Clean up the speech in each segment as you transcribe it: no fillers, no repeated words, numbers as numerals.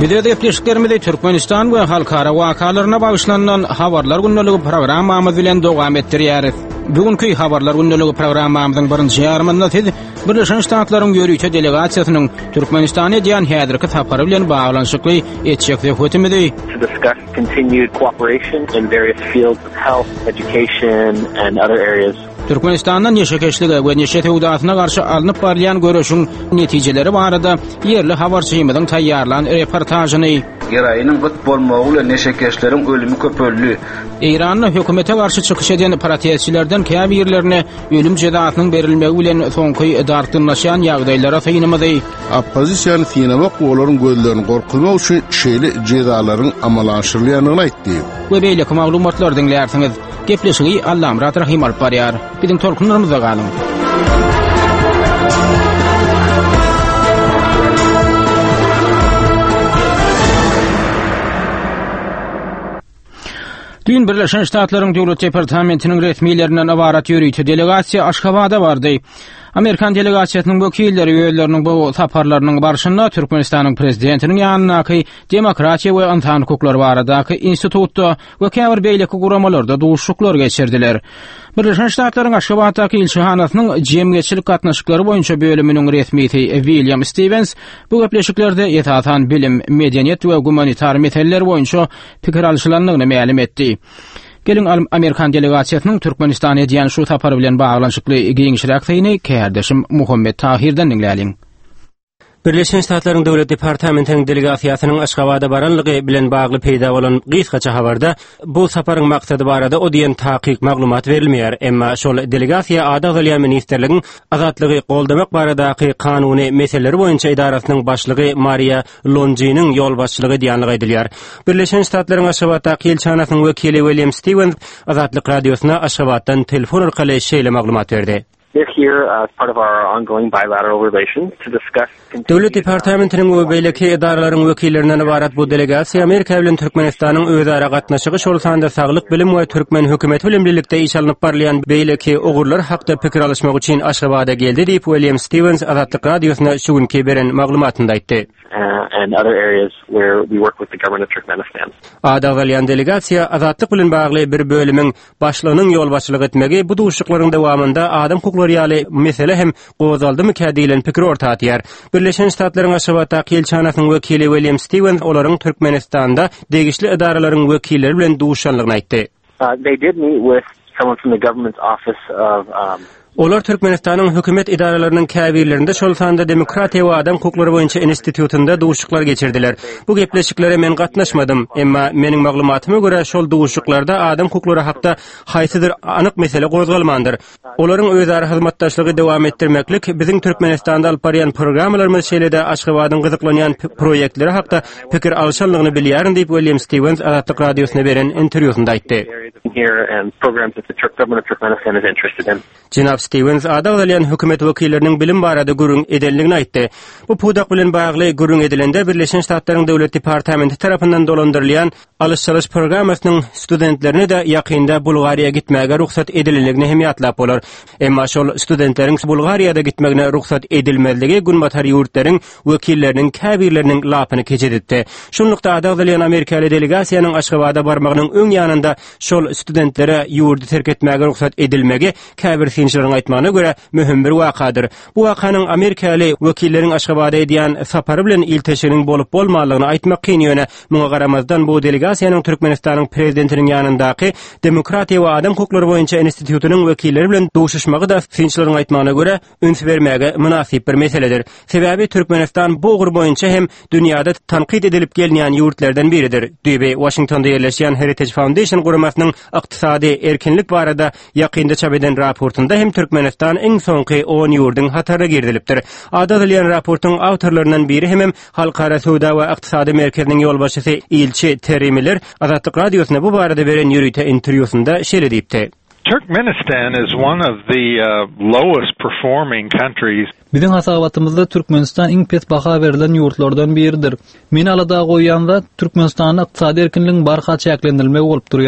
Bizde de eşliklerimizde Türkmenistan ve halkara wakalarına bagışlanan habarlar gündəligi programmamız bilen dowam etdirýäris. Bugünkü habarlar gündəligi programmamyzyň birinji ýarymynda siz Birleşen Ştatlaryň ýörüýçi delegasiýasynyň Türkmenistana diýen häzirki sapary bilen baglanşykly etjekde hötümidi. To discuss continued cooperation in various fields of health, education and other areas. Türkmenistan'dan neşekeşlige ve neşe tewdatyna garşy alınıp barýan görüşüň netijeleri barada yerli habarçymyzyň taýýarlan reportajyny Ýaraýynyň gyt bolmagy bilen neşekeşleriň ölümi köpöldi. İran'ın hökümete garşy çykyş eden protestçilerden käbi ýerlerine ölüm jezasynyň berilmegi bilen soňky dartynlaşan ýagdaýlara syňymady. Oppozisiýany synamak olaryň gözlerini gorkutmak üçin şeýle jezalaryň amalaşdyrylýanyny aýtdy. Bu beýleki maglumatlar dinlärsiňiz. Gepleşigi Allah Murat Rahim alyp barýar. Biziň tolkunlarymyza galyň. Dün Birleşen Ştatlaryň Döwlet Departamentiniň resmiýetlerinden awarat ýörüýçi delegasiýa Aşgabatda bardy. Amerikan delegasiýasynyň wekilleri öýleriniň bu saparlarynyň barşynda Türkmenistanyň prezidentiniň ýanynaky demokratiýa we insan hukuklary baradaky institutda we käbir beýleki guramalarda duşuşyklar geçirdiler. Birleşen Ştatlaryň Aşgabatdaky ilçihanasynyň jemgyçilik gatnaşyklary boýunça bölüminiň resmiýeti William Stevens bu gepleşiklerde ýetatan bilim, medeniýet we humanitar meseleler boýunça pikir alşylanlygyny ma'lum etdi. Gelin Amerikan delegasiýasynyň Türkmenistana diýen şu sapary bilen baglanşykly giňişirek syny kärdeşim Muhammed Tahirden dinläliň. Birleşen Ştatlaryň Döwlet Departamentiniň delegasiýasynyň Aşgabatda baranlygy bilen bagly peýda bolan gysgaça habarda bu saparyň maksady barada o diýen takyk maglumat berilmeýär, emma şol delegasiýa Adalet Ýa Ministrligiň azatlygy goldamak baradaky kanuny meseleleri boýunça idarasynyň başlygy Maria Longynyň ýol başçylygy diýenligi aýdylýar. Birleşen Ştatlaryň Aşgabatdaky elçihanasynyň wekili William Stevens Azatlyk radiosyna Aşgabatdan telefon arkaly şeýle maglumat berdi. They're here as part of our ongoing bilateral relations to discuss. Döwlet Departamentiniň we beýleki idaralaryň wekillerinden ibarat bu delegasiýa Amerika bilen Türkmenistanyň özara gatnaşygy şol sanda saglyk bilim we Türkmen hökümeti bilen birlikde iş alynyp barýan beýleki ogurlar hakda pikir alşmak üçin Aşgabatda geldi diýip William Stevens Azatlyk radiosyna şu günki beren maglumatynda aýtdy. And other areas where we work with the government of Turkmenistan. Adalet delegasiýa azatlyk bilen bagly bir bölümiň başlygynyň ýol başçylyk etmegi bu duşuklaryň dowamında adam hukuklary ýaly mesele hem gozaldymy kädilen pikir ortatýar. Birleşen Ştatlaryň Aşgabatdaky elçihanasynyň wekili William Stevens olaryň Türkmenistanda degişli idaralaryň wekilleri bilen duşanlygyny aýtdy. They did meet with someone from the government's office of Olar Türkmenistanyň hökümet idaralarynyň käbirlerinde şol sanda demokratiýa we adam hukuklary boýunça institutunda duşuklar geçirdiler. Bu gepleşiklere men gatnaşmadym, emma meniň maglumatyma görä şol duşuklarda adam hukuklary hakda haýsydyr anyk mesele gozgalmandyr. Olaryň özara hyzmatdaşlygy dowam etdirmeklik biziň Türkmenistanda alyp barýan programmalarymyz şeýlede Aşgabatyň gyzyklanýan proýektleri hakda pikir alşanlygyny bilýärin diýip William Stevens Azatlyk radiosyna beren interwýusynda aýtdy. Jinab Stevens Adalet hökümet wekilleriniň bilim barada gürüň edenligini aýtdy. Bu pudak bilen bagly gürüň edilende Birleşen Ştatlaryň Döwlet Departamenti tarapyndan dolandyrylýan alış-çalış programmasynyň studentlerini de ýakynda Bulgariýa gitmäge ruhsat edilenligini hem ýatlap bolar. Emma şol studentleriň Bulgariýada gitmegine ruhsat edilmezligi günbatar ýurtlaryň wekilleriniň käbirleriniň lapyny keçedipdi. Şunlukda Adalet Amerikaly delegasiýanyň Aşgabatda barmagynyň öň ýanynda şol studentlere ýurdy terk etmäge ruhsat edilmegi käbir synçylaryň aýtmagyna görä möhüm bir wakadyr. Bu wakanyň Amerikaly wekilleriň Aşgabatda edýän sapary bilen ilteşiginiň bolup bolmalygyny aýtmak kyn ýöne muňa garamazdan bu delegasiýanyň Türkmenistanyň prezidentiniň ýanyndaky demokratiýa we adam hukuklary boýunça institutunyň wekilleri bilen duşuşmagy da synçylaryň aýtmagyna görä üns bermäge münasip bir meseledir. Sebäbi Türkmenistan bu ugur boýunça hem dünýäde tanqid edilip gelýän ýurtlardan biridir. Diýip Washingtonda ýerleşýän Heritage Foundation guramasynyň ykdysady erkinlik barada ýakynda çap eden raportunda hem Türkmenistan eng soňky 10 ýurdyň hatarına girdilipdir. Adalet raportyň awtorlarynyň biri hem Halkara Suda we Ykdysady merkeziniň ýolbaşçysy Ilçi Terimiler Azatlyk radiosyna bu barada beren ýörüýte interwýusynda şeýle diýipdi. Turkmenistan is one of the lowest performing countries. Biziň hasabatymyzda Türkmenistan iň pes baha berilen ýurtlardan biridir. Meni alada goýýanda Türkmenistanyň ykdysady erkinligiň barha çäklendirilmegi bolup durýar.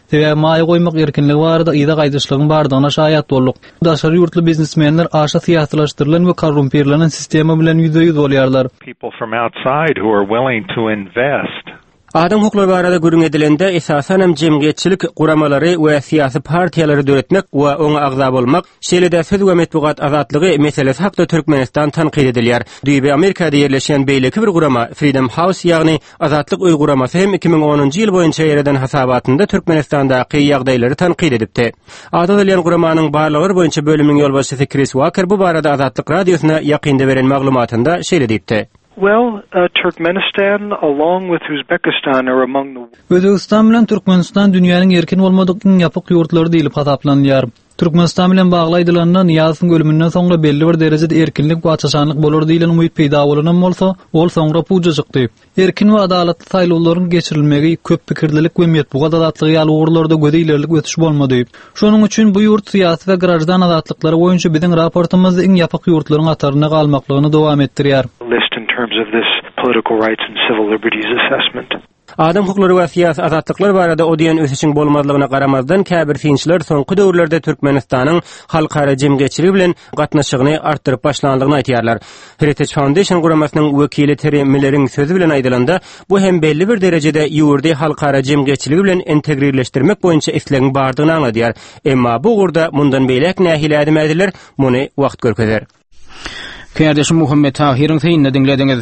Ve maýa goýmak erkinligi barada ýa-da gaýdyşlygyň bardygyna şaýat bolduk. Daşary ýurtly biznesmenler aşa syýasatlaşdyrylan we korrumperlenen sistema bilen ýüze-ýüz bolýarlar. People from outside who are willing to invest. Adam hukukları barada görüň edilende esasen hem jemgyýetçilik guramalary we siýasy partiýalary döretmek we oňa agza bolmak, şeýle-de söz we metbuat azatlygy meselesi hakda Türkmenistan tanqid edilýär. Düýbe Amerikada ýerleşen beýleki bir gurama Freedom House ýagny azatlyk uý guramasy hem 2010-njy ýyl boýunça ýerden hasabatynda Türkmenistanda kıý ýagdaýlary tanqid edipdi. Azad edilen guramanyň barlygary boýunça bölümiň ýolbaşçysy Chris Walker bu barada azatlyk radiosuna ýakynda beren maglumatynda şeýle diýipdi. Well, Turkmenistan along with Uzbekistan are among the Özbekistan bilen Türkmenistan dünýäniň erkin bolmadyk iň ýapyk ýurtlary diýilip hasaplanýar. Türkmenistan bilen baglaýdylanan ýazyň ölümünden soňra belli bir derejede erkinlik we açaşanlyk bolar diýilen umyt peýda bolanan bolsa, ol soňra puja çykdy. Erkin we adalatly saýlawlaryň geçirilmegi, köp pikirlilik we metbuat azatlygy ýaly uğurlarda göde ilerlik ötüş bolmady. Şonuň üçin bu ýurt syýasy we grajdan azatlykları boýunça biziň raportymyzda iň ýapyk ýurtlaryň ataryna galmaklygyny dowam etdirýär. terms of this political rights and civil liberties assessment. Adam hukukları we siýasy azatlyklary barada o diýen ösüşiň bolmadlygyna garamazdan käbir finçler soňky döwürlerde Türkmenistanyň halkara jemgyýetçiligi bilen gatnaşygyny artdyryp başlandygyny aýtýarlar. Heritage Foundation guramasynyň wekili Terry Miller'iň sözü bilen aýdylanda, bu hem belli bir derejede ýurdy halkara jemgyýetçiligi bilen integrirleşdirmek boýunça islegiň bardygyny aňladýar. Emma bu gurda mundan beýlek nähile edip ediler, muny wagt görkezler. Kardeşim Muhammed Tahir'in seyinle dinlediňiz.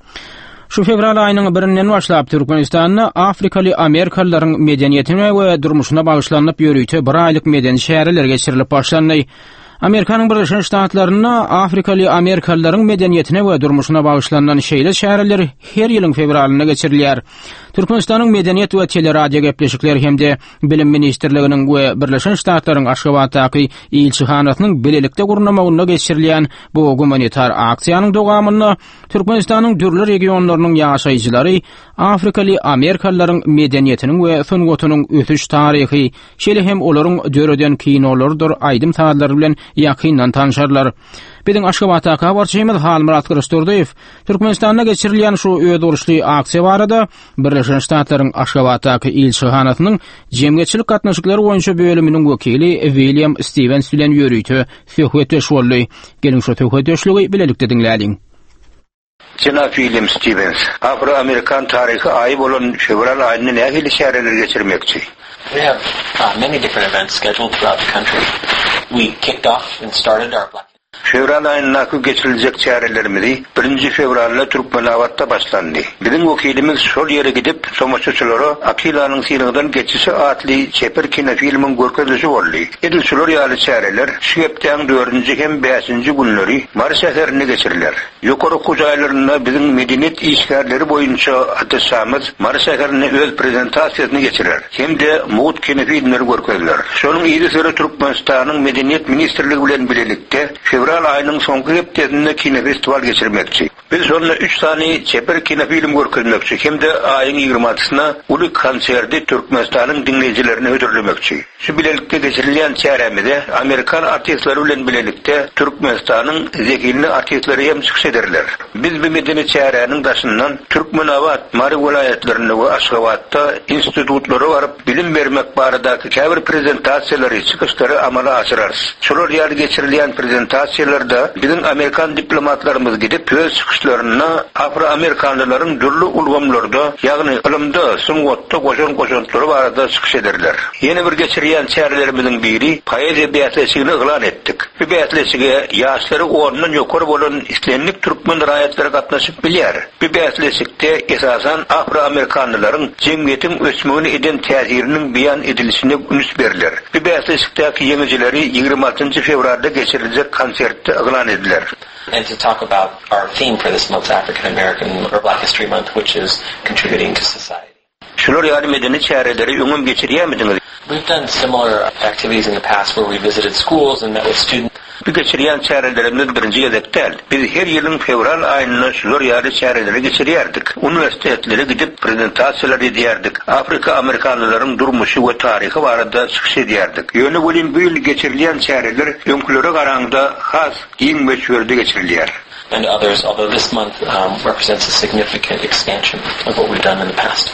Şu fevral aýynyň 1-inden başlap Türkmenistanyň Afrikaly Amerikalylaryň medeniýetine we durmuşyna bagyşlanyp ýörüýte bir aýlyk medeni şäherler geçirilip başlandy. Amerikanyň Birleşen Ştatlaryna Afrikaly Amerikalylaryň medeniýetine we durmuşyna bagyşlanan şeýle şäherler her ýylyň fevralyna geçirilýär. Türkmenistanyň medeniýet we teleradio gepleşikleri hemde bilim ministrliginiň we Birleşen Ştatlaryň Aşgabatdaky ilçihanatynyň bilelikde gurnamagyna geçirilýän bu humanitar aksiýanyň dowamyny Türkmenistanyň dürli regionlarynyň ýaşaýjylary Afrikaly Amerikalylaryň medeniýetiniň we sungatynyň ötüş taryhy, şeýle hem olaryň döreden kinolardyr aýdym saatlar bilen ýakyndan tanışarlar. Biziň Aşgabatdaky habarçymyz Halmurat Kırystordaýew Türkmenistanda geçirilýän şu öýdürüşli aksiýa barada Birleşen Ştatlaryň Aşgabatdaky ilçihanatynyň jemgyýetçilik gatnaşyklary boýunça bölüminiň wekili William Stevens bilen ýörüýte söhbetleş boldy. Gelin şu söhbetleşligi bilelikde dinlädiň. Jana William Stevens, Afro-Amerikan taryhy aýy bolan fevral aýyny nähili şäherler geçirmekçi? We have many different events scheduled throughout the country. We kicked off and started our Black Fevral aýyna geçiriljek şäherlerimizi 1-nji fevralda Türkmenabatda başlandy. Biziň wekilimiz şol ýere gidip somoççulara Akilanyň sylygydan geçişi atly çeper kinofilmiň görkezlişi boldy. Edilçiler ýaly şäherler şeýlepden 4-nji hem 5-nji günleri Mar şäherine geçirilýär. Ýokary hujaýlarynda biziň medeniýet işgärleri boýunça ataşamyz Mar şäherine öz prezentasiýasyny geçirer. Hemde mut kinofilmleri görkezler. Şonuň ýyly süre Türkmenistanyň medeniýet ministrligi bilen bilelikde fevral aýynyň soňky hepdesinde kinofestival geçirmekçi. Biz şonda 3 tane çeper kinofilm görkezmekçi. Hemde aýyň 20-syna uly konserdi Türkmenistanyň dinleýijilerine ödürlemekçi. Şu bilelikde geçirilýän çäremizde Amerikan artistlary bilen bilelikde Türkmenistanyň zekilini artistleri hem çykyş ederler. Biz bu medeni çäreniň daşyndan Türkmenabat, Mary welaýetlerinde we Aşgabatda institutlary baryp bilim bermek baradaky käbir prezentasiýalary, çykyşlary amala aşyrarys. Şolar ýaly geçirilýän prezentasiýalarda biziň Amerikan diplomatlarymyz gidip öz çykyşlaryny Afro-Amerikanlylaryň dürli ulgamlarda, ýagny ilmde, sungatda goşan-goşantlary barada çykyş ederler. Ýene bir geçirýän şäherlerimiziň biri poeziýa beýatleşigini eglan etdik. Bu beýatleşige ýaşlary ornundan ýokary bolan islenlik türkmen raýatlary gatnaşyp bilýär. Bu beýatleşikde esasan Afro-Amerikanlylaryň jemgyýetiň ösmegini eden täsiriniň beýan edilişine üns beriler. Bu beýatleşikdäki ýeňijileri 26-njy fevralda geçiriljek konsertde eglan ediler. And to talk about our theme for this month's African American or Black History Month, which is contributing to society. Şolar ýaly medeni şäherleri öňüm geçirýärmidiňiz? We've done similar activities in the past where we visited schools and met with students. Bu geçirýän şäherlerimizden birinji ýedekdäl. Biz her ýylyň fevral aýyny şolar ýaly şäherleri geçirýärdik. Uniwersitetleri gidip prezentasiýalar edýärdik. Afrika Amerikanlylaryň durmuşy we taryhy barada çykyş edýärdik. Ýöne bolan bu ýyl geçirilýän şäherler öňkülere garaganda has giň meşhurdy geçirilýär. And others, although this month represents a significant expansion of what we've done in the past.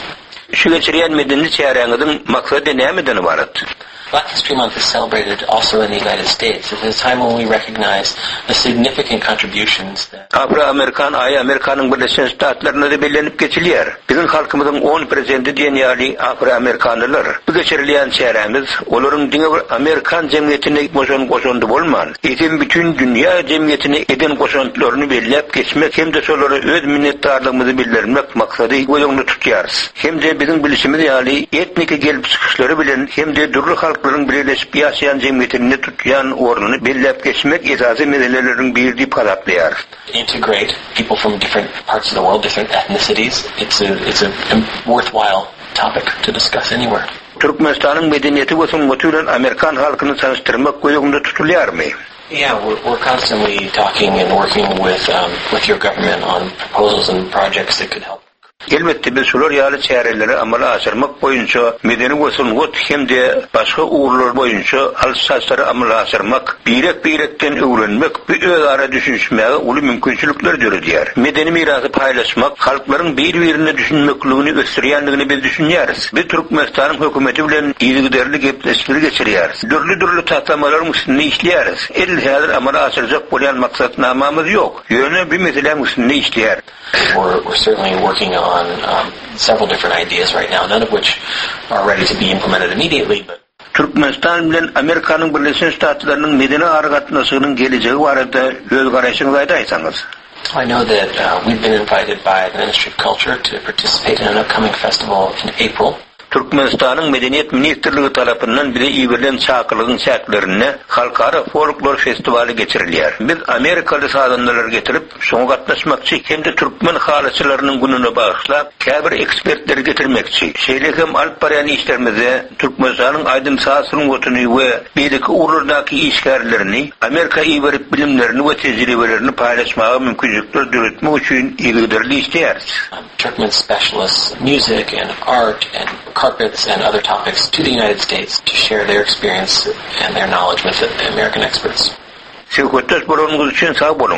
Şu geçiriyen medeni çeyreğinin maksadı nämeden ibaret? Black History Month is celebrated also in the United States. It is a time when we recognize the significant contributions that Afro-Amerikan Amerikanın Birleşmiş Ştatlarına da belirlenip geçiliyor. Bizim halkımızın 10% diyen yani Afro-Amerikanlılar. Bu geçirilen çeyremiz, onların Amerikan cemiyetine koşundu olman. Etim bütün dünya cemiyetine eden koşuntularını belirlep geçmek hem de soları öz minnettarlığımızı bildirmek maksadı yolunu tutuyoruz. Hem de bizim bilişimiz yani etnik gelip çıkışları bilen hem de durur halkların birleşip yaşayan cemiyetini tutuyan ornunu belirlep geçmek esası meselelerin bir deyip kalaplayar. Integrate people from different parts of the world, different ethnicities. It's a worthwhile topic to discuss anywhere. Türkmenistan'ın medeniyeti ve sunmatıyla Amerikan halkını tanıştırmak yolunda tutuluyor mu? Yeah, we're constantly talking and working with your government on proposals and projects that could help. Elbette biz şular ýaly çäreleri amala aşyrmak boýunça medeni goşulmak hem de başga uğurlar boýunça alşaşary amala aşyrmak, birekten öwrenmek, bir özara düşünşmäge uly mümkinçilikler döredýär. Medeni mirasy paýlaşmak, halklaryň bir-birini düşünmekligini gösterýändigini biz düşünýäris. Biz Türkmenistanyň hökümeti bilen ýygyderli gepleşmeler geçirýäris. Dürli taslamalar üstünde işleýäris. Häzir amala aşyrjak bolýan maksatnamamyz ýok. Ýöne bir mesele üstünde işleýär. We're certainly working on several different ideas right now, none of which are ready to be implemented immediately. But Türkmenistan bilen Amerikanyň Birleşmiş Ştatlarynyň medeni argatnaşygynyň geleceği barada öz garaşyňyzy aýtsaňyz. I know that we've been invited by the Ministry of Culture to participate in an upcoming festival in April. Türkmenistan'ın Medeniyet Ministerliği tarafından bize ýigirilen çakırlığın çaklarına halkara folklor festivali geçirilýär. Biz Amerikalı sadanlar getirip şoňa gatnaşmakçy hem de Türkmen halyçylarynyň gününe bagyşlap käbir ekspertleri getirmekçi. Şeýle hem alyp barýan işlerimize Türkmenistanyň aýdym sasynyň gotuny we beýleki urlardaky işgärlerini, Amerika iberip bilimlerini we tejribelerini paýlaşmaga mümkinçilikler döretmek üçin ýigirli işleýäris. Turkmen specialists, music and art and carpets and other topics to the United States to share their experience and their knowledge with the American experts. Şöhretli bolanyňyz üçin sag bolun.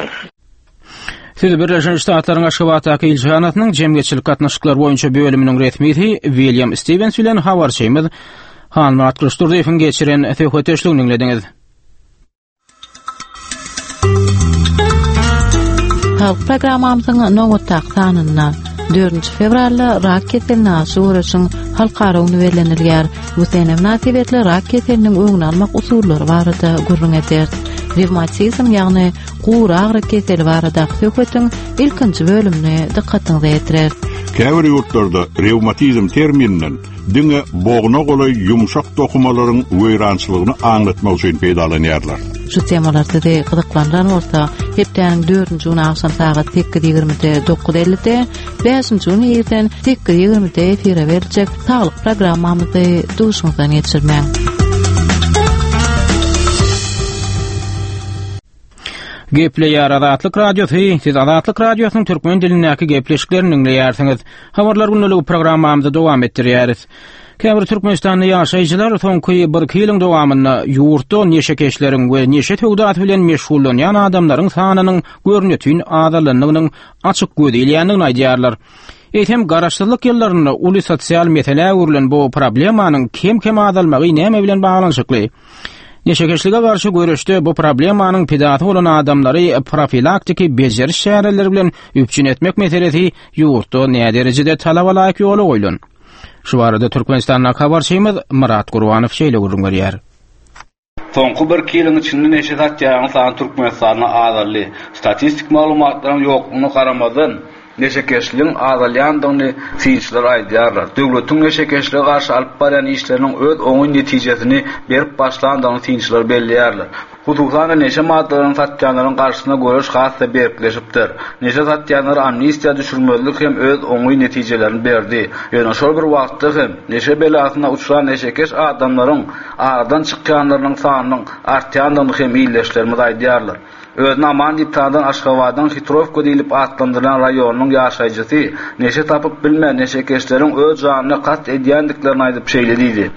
Siz Birleşmiş Ştatlaryň Aşgabatdaky ilçanatynyň jemgyçilik gatnaşyklar boýunça bölüminiň resmisi William Stevens bilen habarçymyz Hanmat Kılıçdarowyň geçiren söhbetleşigini dinlediňiz. Halk programamyzyň nowatdak sanyna 4 fevralda rak keselini aşyr üçin halkara öňlenilýär. Bu sene münasibetli rak keseliniň öňüni almak usullary barada gurrun eder. Revmatizm ýagny guur agry keseli barada söhbetiň ilkinji bölümine dikkatinizi ýetirer. Käbir ýurtlarda revmatizm termininden diňe bogna golay ýumşak dokumalaryň wöýrançylygyny aňlatmak üçin peýdalanýarlar. Şu temalarda da gyzyklanlar bolsa, hepden 4-nji ýyly akşam saat 8:20-de 9:50-de, 5-nji ýyly ýerden 8:20-de efire berijek saglyk programmamyzy duşuňyzdan ýetirmäň. Gepleýär Azatlyk radiosu, siz Azatlyk radiosynyň türkmen dilindäki gepleşiklerini dinleýärsiňiz. Habarlar günlük programmamyzda dowam etdirýäris. Käbir Türkmenistanyň ýaşaýjylar soňky bir ýylyň dowamynda ýurtda neşe keşleriň we neşe töwdat bilen meşgullanýan adamlaryň sanynyň görnetini azalanynyň açyk gözelýändigini aýdýarlar. Etem garaşdyrlyk ýyllarynda uly sosial mesele urlan bu problemanyň kim azalmagy näme bilen baglanyşykly. Neşekeşlige garşy görüşde bu problemanyň pedaty bolan adamlary profilaktiki bejeriş şäherleri bilen üpçün etmek meselesi ýurtda näme derejede talaba laýyk ýoly goýulan. Şu barada Türkmenistanyň habarçymyz Murat Gurbanow şeýle görünýär. Soňky bir ýylyň içinde neşe satýan sany Türkmenistanyň azally statistik maglumatlaryň ýoklugyna garamadan neşekeşliğin azalýandygyny fiýilçiler aýdýarlar. Döwletiň neşekeşlige garşy alyp barýan işleriniň öz oňy netijesini berip başlandygyny fiýilçiler belliýärler. Hususan neşe maddalaryny satýanlaryň garşysyna görüş hassa berkleşipdir. Neşe satýanlar amnistiýa düşürmezlik hem öz oňy netijelerini berdi. Ýöne şol bir wagtda hem neşe belasyna uçuran neşekeş adamlaryň aradan çykýanlarynyň sanynyň artýandygyny hem ýyleşlerimiz aýdýarlar. Özüne aman dip tanıdan Aşgabatdan Hitrovka diýilip atlandyrylan raýonyň ýaşaýjysy neşe tapyp bilmän neşekeşleriň öz janyny gat edýändiklerini aýdyp şeýlediydi.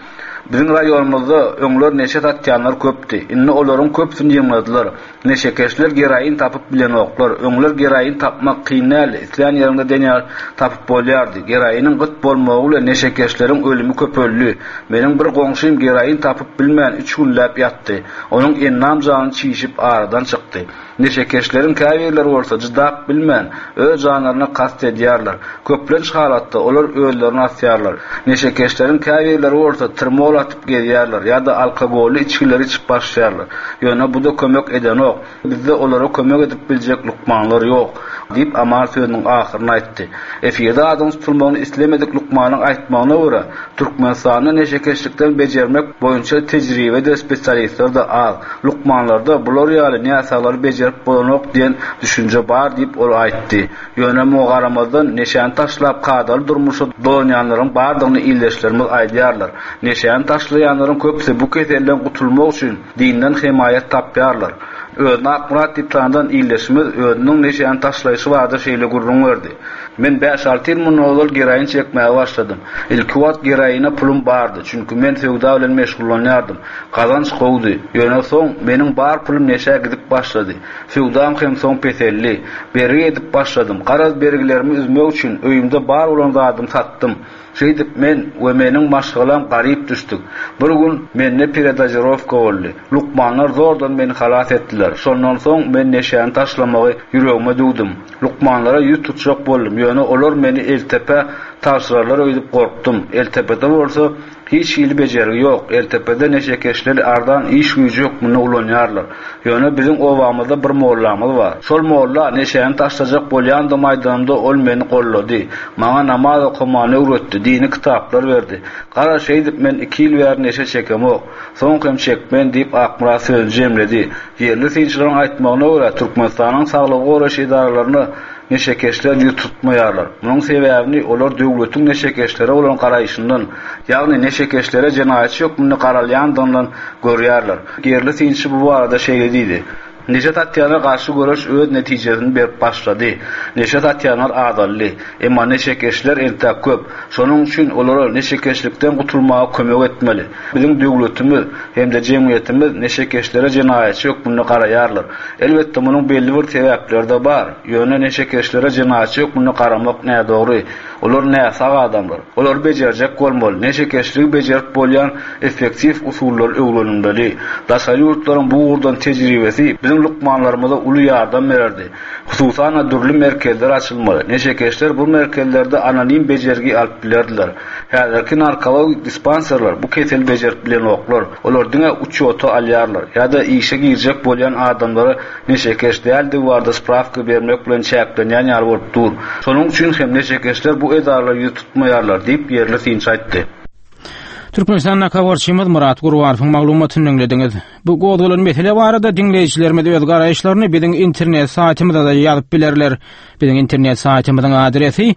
Bizim rayonumuzda öňler neşe tatýanlar köpdi. Inni olaryň köpsini ýyňladylar. Neşekeşler geraýyn tapyp bilen oklar. Öňler geraýyn tapmak kynal, isleýän ýerinde denýär tapyp bolýardy. Geraýynyň gyt bolmagy bilen neşekeşleriň ölümi köpöldi. Meniň bir goňşym geraýyn tapyp bilmän 3 günläp ýatdy. Onuň ennam jany çiýişip aradan çykdy. Neşekeşlerin käbirleri bolsa jydap bilmän öz janlaryna kast edýärler. Köplenç halatda olar öllerini asýarlar. Neşekeşlerin käbirleri bolsa termol atyp gelýärler ýa-da alkogoly içkileri içip başlaýarlar. Ýöne bu da kömek eden ok. Bizde olara kömek edip biljek lukmanlar ýok diýip Amar sözüniň ahyryny aýtdy. Efirde adam tutulmagyny islemedik lukmanyň aýtmagyna görä Türkmenistanyň neşekeşlikden bejermek boýunça tejribe de spesialistler da az. Lukmanlarda bular ýaly näsalar bejerip bolanok diýen düşünje bar diýip ol aýtdy. Ýöne mugaramazdan neşän taşlap kadar durmuşy dolanýanlaryň bardygyny illeşlerimiz aýdýarlar. Neşän taşlaýanlaryň köpsi bu keselden gutulmak üçin dinden himayet tapýarlar. Özüne akmurat tiplandan illeşimiz özünün neşän taşlaýyşy barda şeýle gurrun berdi. Men 5-6 ýyl munawlar geraýyn çekmäge başladym. Ilki wagt geraýyna pulum bardy, çünki men sewda bilen meşgullanýardym. Kazanç gowdy. Ýöne soň meniň bar pulum neşä gidip başlady. Sewdam hem soň peselli. Beri edip başladym. Garaz bergilerimi üzmek üçin öýümde bar bolan zadymy satdym. Şeýdip men we meniň maşgalam garyp düşdik. Bir gün menne peredajirovka boldy. Lukmanlar zordan meni halas etdiler. Şondan soň men neşäni taşlamagy ýüregime dugdum. Lukmanlara ýüz tutjak boldum. Ýöne olar meni eltepe taşlarlar öýdüp gorkdum. Eltepede bolsa hiç ýyly bejeri ýok. Eltepede neşekeşler ardan iş güýji ýokmuny ulanýarlar. Ýöne bizim owamyzda bir mollamyz bar. Şol molla neşäni taşlajak bolýanda maýdanda ol meni gollady. Maňa namaz okumany öwretdi, dini kitaplar berdi. Gara şeýdip men 2 ýyl bäri neşe çekemok. Soň hem çekmen diýip akmara söz jemledi. Yerli synçylaryň aýtmagyna görä Türkmenistanyň saglyk goraş idaralaryny neşekeşler tutmaýarlar. Munyň sebäbini olar döwletiň neşekeşlere bolan garaýşyndan, ýagny neşekeşlere jenaýatçy ýokmuny garalýandan görýärler. Yerli synçy bu barada şeýle diýdi. Neşe tatýanlar garşy görüş öz netijesini berip başlady. Neşe tatýanlar adally, emma neşekeşler entek köp. Şonuň üçin olara neşekeşlikden gutulmagy kömek etmeli. Bizim döwletimiz hem de jemgyýetimiz neşekeşlere jenaýatçy ýokmuny garaýarlar. Elbetde munyň belli bir sebäpleri de bar. Ýöne neşekeşlere jenaýatçy ýokmuny garamak näme dogry? Olar näsa adamlar. Olar bejerjek bolmaly. Neşekeşligi bejerip bolýan effektiv usullar öwrenilmeli. Daşary ýurtlaryň bu urdan tejribesi lukmanlarımıza ulu yardım bererdi. Hususan dürlü merkezler açılmalı. Neşekeşler bu merkezlerde anonim bejergi alıp bilerdiler. Häzirki narkologik dispanserler bu kesel bejerip bilen oklar. Olar diňe uçoto alýarlar. Ýa-da işe girjek bolýan adamlara neşekeş däldi warda spravka bermek bilen çäklenýän ýar bolup dur. Şonuň üçin hem neşekeşler bu edarlar ýüz tutmaýarlar diýip yerli synç aýtdy. Türkmenistan'a kawarçymyz Murat Gurwarowyň maglumatyny dinlediňiz. Bu gowdulan mesele barada dinleýijilerimiz öz garaýşlaryny biziň internet saýtymyzda da ýazyp bilerler. Biziň internet saýtymyzyň adresi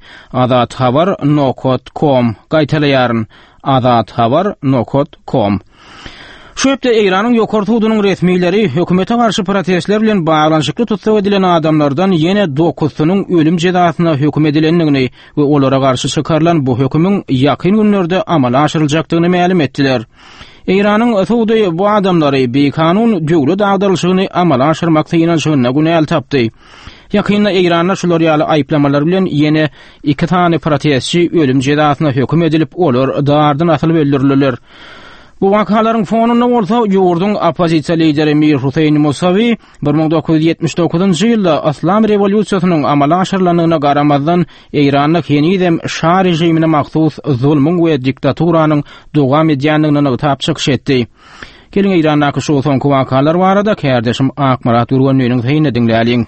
azathabar.com. Gaýtalaýaryn azathabar.com. Şu hepde Iranyň ýokary tudunyň resmiýetleri hökümete garşy protestler bilen baglanyşykly tutsak edilen adamlardan ýene 9-synyň ölüm jezasyna höküm edilendigini we olara garşy çykarylan bu hökümüň ýakyn günlerde amala aşyryljakdygyny ma'lum etdiler. Iranyň tuduny bu adamlary bekanun döwlet agdarlyşygyny amala aşyrmak ýa-da günäl tapdy. Ýakynda Iranda şular ýaly aýplamalar bilen ýene 2 tane protestçi ölüm jezasyna höküm edilip olar dardan asylyp öldürildiler. Bu wakalaryň fonunda bolsa ýurdun opozisiýa lideri Mir Husayn Musawi 1979-njy ýylda Aslam rewolýusiýasynyň amala aşyrylanyna garamazdan Iranyň ýenidem şah rejimine maksus zulmüň we diktaturanyň dowam edýändigini tapçyk etdi. Gelin Irandaky şu soňky wakalar barada kärdeşim Akmarat Urganlyň täýini dinläýin.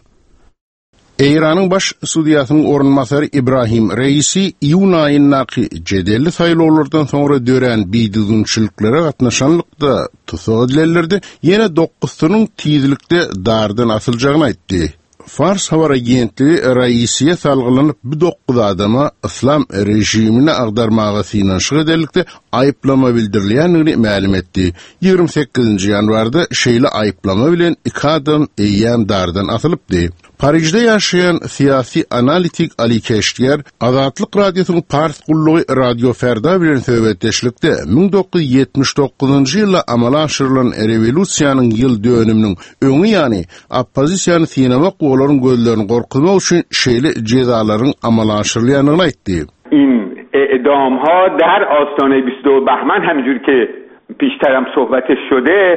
Iranyň baş sudiýasynyň orunmasary Ibrahim Reisi iýun aýyndaky jedelli saýlawlardan soňra dören biýdüzünçiliklere gatnaşanlykda tutsak edilenlerde ýene 9-synyň tizlikde dardan asyljagyny aýtdy. Fars habar agentligi Reisiýe salgylanyp bu 9 adama islam rejimine agdarmaga synanşyk edelikde aýplama bildirilýändigini ma'lum etdi. 28-nji ýanwarda şeýle aýplama bilen 2 adam eýýän dardan asylypdy. Parijde yaşayan siyasi analitik Ali Keştiyer, Azatlyk Radiosynyň Pars gullugy Radio Ferda bilen söhbetdeşlikde 1979-njy ýylda amala aşyrylan revolýusiýanyň ýyl dönüminiň öňü ýani oppozisiýany synamak we olaryň gözlerini gorkutmak üçin şeýle jezalaryň amala aşyrylýanyny aýtdy. این اعدام‌ها در آستانه 22 بهمن همینجوری که پیشترم صحبتش شده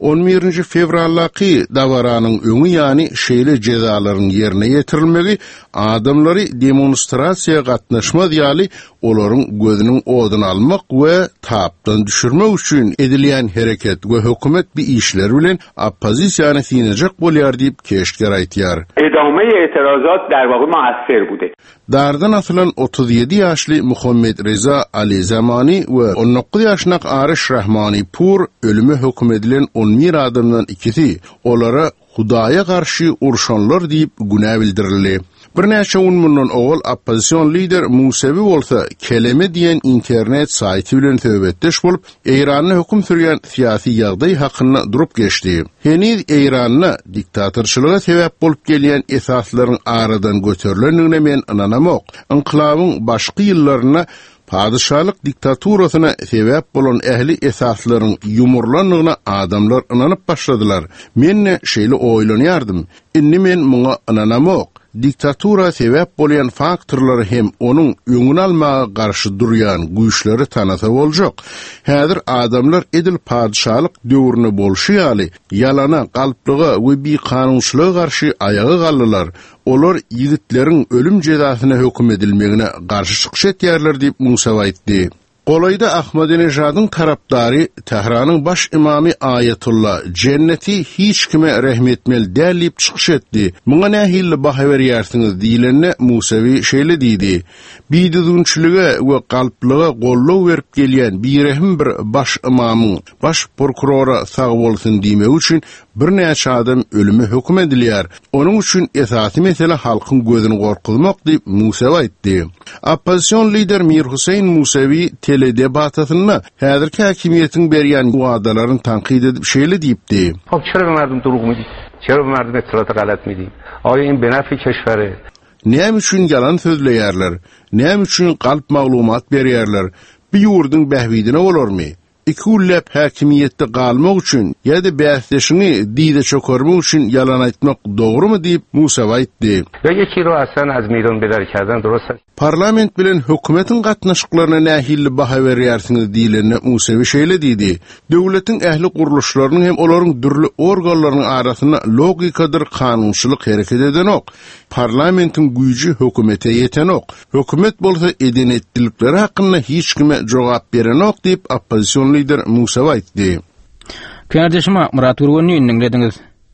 11 fevraldaky dawaranyň öňü ýani şeýle jezalaryň ýerine ýetirilmegi adamlary demonstrasiýa gatnaşmaz ýaly olaryň gözüniň oduny almak we tapdan düşürmek üçin edilýän hereket we hökümet bir işler bilen oppozisiýany sinejek bolýar diýip Keştiger aýtýar. ادامه اعتراضات در واقع مؤثر بوده. Dardan atılan 37 yaşlı Muhammed Reza Ali Zamani ve 19 yaşnak Arish Rahmani Pur ölümü hüküm edilen 11 adamdan ikisi olara Hudaya karşı urşanlar deyip günah bildirildi. Bir näçe mundan owal oppozisiýon lider Musevi bolsa keleme diýen internet saýty bilen söhbetdeş bolup Eýranyň hökm sürýän syýasy ýagdaý hakyna durup geçdi. Heniz Eýranyň diktatorçylyga sebäp bolup gelýän esaslaryň aradan göterilendigine men inanamok. Inqilabyň başky ýyllaryna Padişahlyk diktaturasyna sebäp bolan ähli esaslaryň ýumurlandygyna adamlar inanyp başladylar. Men şeýle oýlanýardym. Indi men muňa inanamok. Diktatura sebäp bolýan faktorlary hem onuň öňüni almaga garşy durýan güýçleri tanasa boljak. Häzir adamlar edil padişahlyk döwrüne bolşy ýaly ýalana, galplyga we bir kanunçylyga garşy ayaga galdylar. Olar ýigitleriň ölüm jezasyna hökm edilmegine garşy çykyş etýärler diýip Musa aýtdy. Golayda Ahmadinejadyň tarapdary Tehranyň baş imamy Ayatullah cenneti hiç kime rahmetmel dälip çykyş etdi. Muňa nähili baha berýärsiňiz diýilende Musawi şeýle diýdi. Biýdüzünçülüge we galplyga gollaw berip gelýän birehim bir baş imamyň baş prokurora sag bolsyn diýmek üçin bir näçe adam ölüme hökm edilýär. Onuň üçin esasy mesele halkyň gözüni gorkutmak diýip Musawi aýtdy. Oppozisiýon lider Mir Husayn Musawi teledebatyny häzirki hakimiýetiň berýän wagdalaryny tanqid edip şeýle diýipdi. Hop çera merdum durug mıydı? Çera merdum etlata galat mıydı? Aya in benafi keşferi. Näme üçin yalan sözleýärler? Näme üçin galp maglumat berýärler? Bir ýurdun bähwidine bolarmy? Iki ullap hakimiýetde galmak üçin ýa-da bäsleşini diýde çökermek üçin yalan aýtmak dogrymy diýip Musa aýtdy. Ýeki ro asan az meýdan bedar kerden durust. Parlament bilen hökümetiň gatnaşyklaryna nähili baha berýärsiňiz diýilende Musa şeýle diýdi. Döwletiň ähli guruluşlarynyň hem olaryň dürli organlarynyň arasyna logikadyr kanunçylyk hereket edenok. Parlamentiň güýji hökümete ýetenok. Hökümet bolsa edenetdilikleri hakynda hiç kime jogap berenok diýip oppozisiýon lider Musa aýtdy. Kardeşim Murat Urgunnyň dinlediňiz.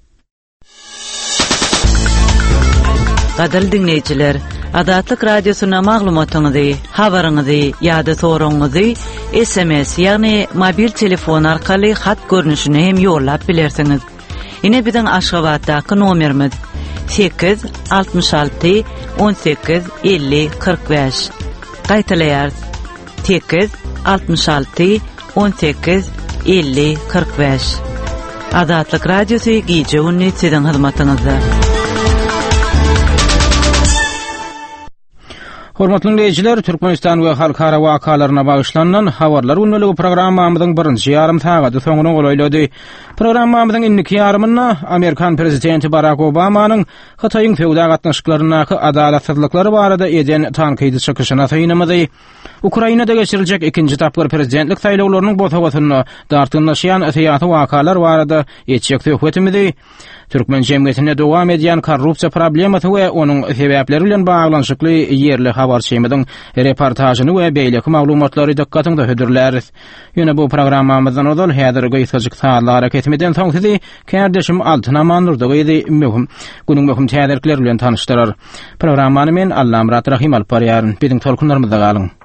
Gadal dinleyijiler, Azatlyk Radiosyna maglumatyňyzy, habaryňyzy ýa-da soragyňyzy SMS ýagny mobil telefon arkaly hat görnüşine hem ýollap bilersiňiz. Ine biziň Aşgabatdaky nomerimiz 866 18 50 45. Gaýtaýar 866 18 50 45. Azatlyk Radiosy gije ünni siziň hyzmatyňyzda. Hormatly dinleyijiler, Türkmenistan we halkara wakalaryna bagyşlanan habarlar ünlüligi programmamyzyň birinji ýarym sagady soňuna golaýlady. Programmamyzyň indiki ýarymyna Amerikan prezidenti Barack Obamanyň Hataýyň feodal gatnaşyklaryna adalatsızlyklary barada eden tanqidi çykyşyna taýynamady. Ukrainada geçiriljek ikinji tapgyr prezidentlik saýlawlarynyň botawatyny dartynlaşýan syýasy wakalar barada etjek söhbetimizi Türkmen jemgyýetine dowam edýän korrupsiýa problematy we onuň sebäpleri bilen baglanşykly ýerli habarçymyzyň reportażyny we beýleki maglumatlary dikkatiňizde hödürler. Ýöne bu programmamyzdan ozal häzirki ýygyjyk saatlar hareketmeden soň sizi kardeşim Altyn Amandurdagy möhüm günüň möhüm täzirlikleri bilen tanışdyrar. Programmany men Allam Rahim alparýaryn. Biziň tolkunlarymyzda galyň.